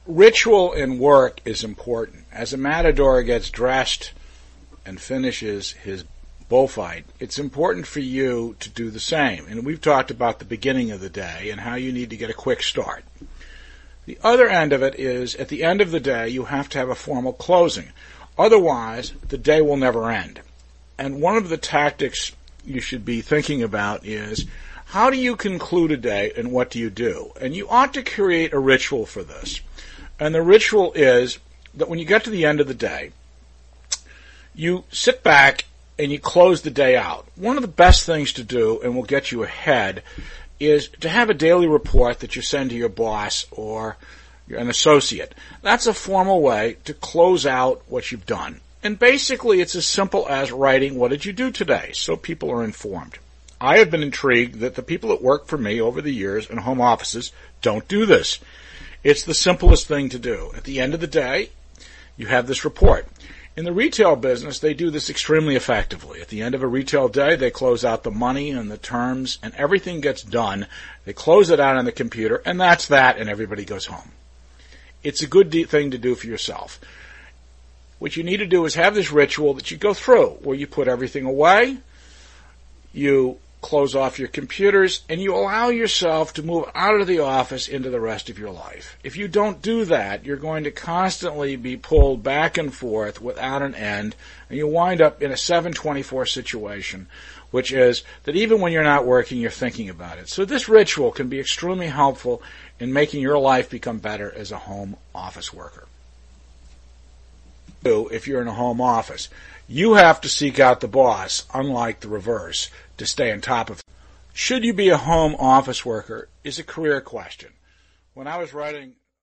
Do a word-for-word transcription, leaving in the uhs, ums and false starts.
ritual in work is important. As a matador gets dressed and finishes his bullfight, it's important for you to do the same. And we've talked about the beginning of the day and how you need to get a quick start. The other end of it is, at the end of the day, you have to have a formal closing. Otherwise, the day will never end. And one of the tactics you should be thinking about is, how do you conclude a day and what do you do? And you ought to create a ritual for this. And the ritual is that when you get to the end of the day, you sit back and you close the day out. One of the best things to do, and will get you ahead, is to have a daily report that you send to your boss or an associate. That's a formal way to close out what you've done. And basically it's as simple as writing, what did you do today? So people are informed. I have been intrigued that the people that work for me over the years in home offices don't do this. It's the simplest thing to do. At the end of the day, you have this report. In the retail business, they do this extremely effectively. At the end of a retail day, they close out the money and the terms, and everything gets done. They close it out on the computer, and that's that, and everybody goes home. It's a good de- thing to do for yourself. What you need to do is have this ritual that you go through, where you put everything away, you close off your computers, and you allow yourself to move out of the office into the rest of your life. If you don't do that, you're going to constantly be pulled back and forth without an end, and you wind up in a seven twenty-four situation, which is that even when you're not working, you're thinking about it. So this ritual can be extremely helpful in making your life become better as a home office worker. If you're in a home office, you have to seek out the boss, unlike the reverse, to stay on top of it. Should you be a home office worker is a career question. When I was writing